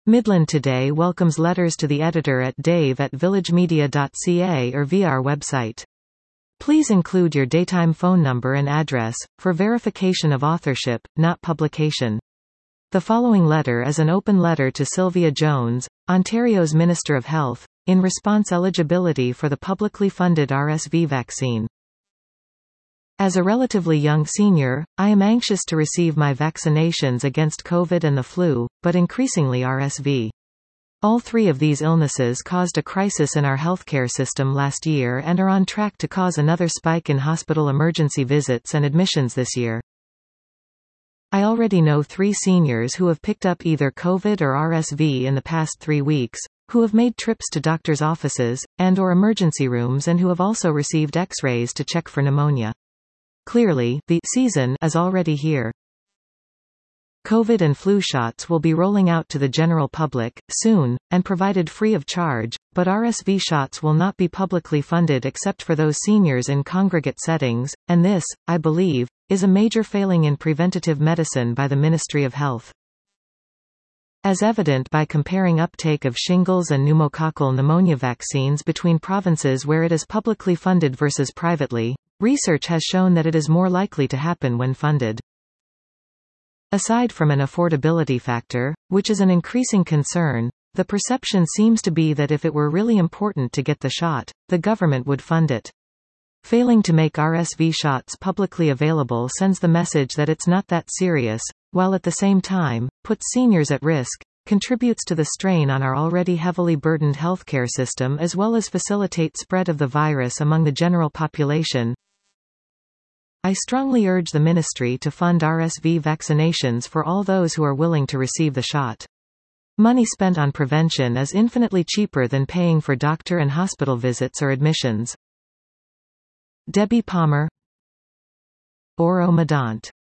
Midland Today welcomes letters to the editor at dave@villagemedia.ca or via our website. Please include your daytime phone number and address, for verification of authorship, not publication. The following letter is an open letter to Sylvia Jones, Ontario's Minister of Health, in response eligibility for the publicly funded RSV vaccine. As a relatively young senior, I am anxious to receive my vaccinations against COVID and the flu, but increasingly RSV. All three of these illnesses caused a crisis in our healthcare system last year and are on track to cause another spike in hospital emergency visits and admissions this year. I already know 3 seniors who have picked up either COVID or RSV in the past 3 weeks, who have made trips to doctors' offices, and/or emergency rooms, and who have also received X-rays to check for pneumonia. Clearly, the season is already here. COVID and flu shots will be rolling out to the general public, soon, and provided free of charge, but RSV shots will not be publicly funded except for those seniors in congregate settings, and this, I believe, is a major failing in preventative medicine by the Ministry of Health. As evident by comparing uptake of shingles and pneumococcal pneumonia vaccines between provinces where it is publicly funded versus privately, research has shown that it is more likely to happen when funded. Aside from an affordability factor, which is an increasing concern, the perception seems to be that if it were really important to get the shot, the government would fund it. Failing to make RSV shots publicly available sends the message that it's not that serious, while at the same time, puts seniors at risk, contributes to the strain on our already heavily burdened healthcare system as well as facilitate spread of the virus among the general population. I strongly urge the ministry to fund RSV vaccinations for all those who are willing to receive the shot. Money spent on prevention is infinitely cheaper than paying for doctor and hospital visits or admissions. Debbie Palmer, Oro Medant.